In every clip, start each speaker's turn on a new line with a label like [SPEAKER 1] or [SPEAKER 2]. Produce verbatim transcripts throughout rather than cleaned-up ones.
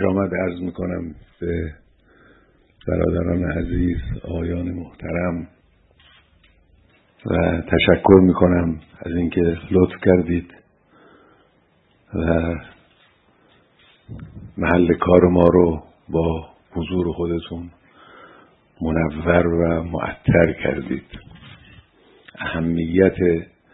[SPEAKER 1] خوش آمد عرض میکنم به برادران عزیز، آقایان محترم و تشکر میکنم از اینکه لطف کردید و محل کار ما رو با حضور خودتون منور و معطر کردید. اهمیت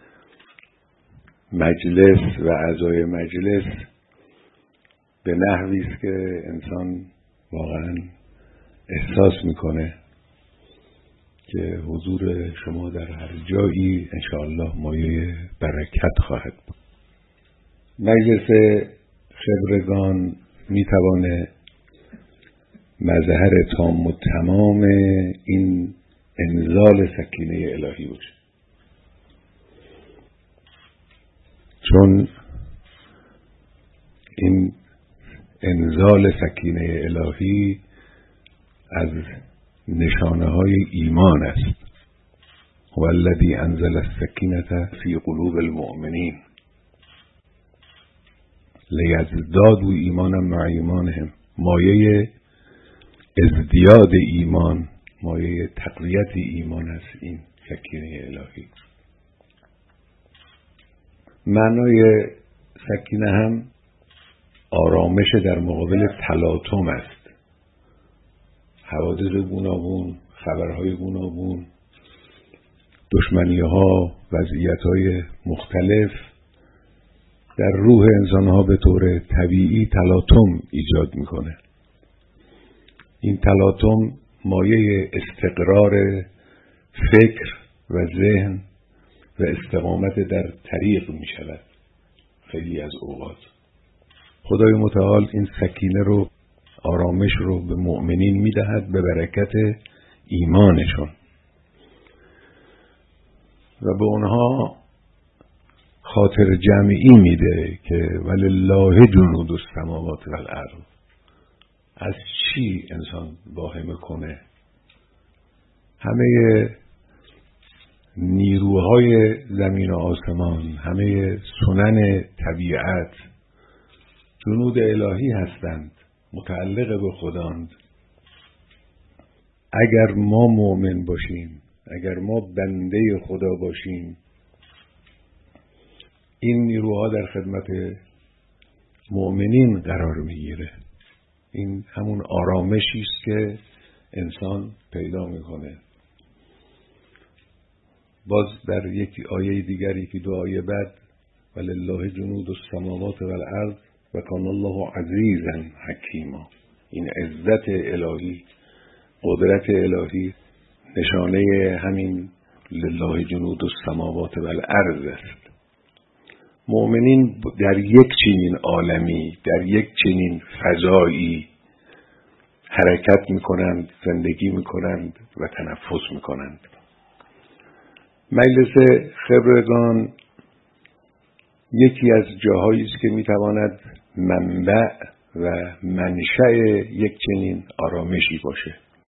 [SPEAKER 1] مجلس و اعضای مجلس به نحوی است که انسان واقعا احساس میکنه که حضور شما در هر جایی انشاءالله مایه برکت خواهد بود. مجلس خبرگان میتوانه مظهر تام و تمام این انزال سکینه الهی باشه، چون این انزال سکینه الهی از نشانه های ایمان است. والذی انزل السکینة فی قلوب المؤمنین لیزدادوا ایمانا مع ایمانهم. مایه ازدیاد ایمان، مایه تقویت ایمان است این سکینه الهی. معنای سکینه هم آرامش در مقابل تلاطم است. حوادث گوناگون، خبرهای گوناگون، دشمنی‌ها، وضعیت‌های مختلف در روح انسان‌ها به طور طبیعی تلاطم ایجاد می‌کنه. این تلاطم مایه استقرار فکر و ذهن و استقامت در طریق می‌شود. خیلی از اوقات خدای متعال این سکینه رو، آرامش رو به مؤمنین میدهد به برکت ایمانشون و به اونها خاطر جمعی میده که ولله جنود السماوات والارض. از چی انسان واهمه کنه؟ همه نیروهای زمین و آسمان، همه سنن طبیعت جنود الهی هستند، متعلق به خداند. اگر ما مؤمن باشیم، اگر ما بنده خدا باشیم، این نیروها در خدمت مؤمنین قرار میگیره. این همون آرامشی است که انسان پیدا میکنه. باز در یک آیه دیگر، یکی دو آیه بعد، ولله جنود السماوات والارض و کان الله عزیزا حکیما. این عزت الهی، قدرت الهی نشانه همین لله جنود السماوات والارض است. مؤمنین در یک چنین عالمی، در یک چنین فضایی حرکت میکنند، زندگی میکنند و تنفس میکنند. مجلس خبرگان یکی از جاهایی است که میتواند منبع و منشأ یک چنین آرامشی باشه.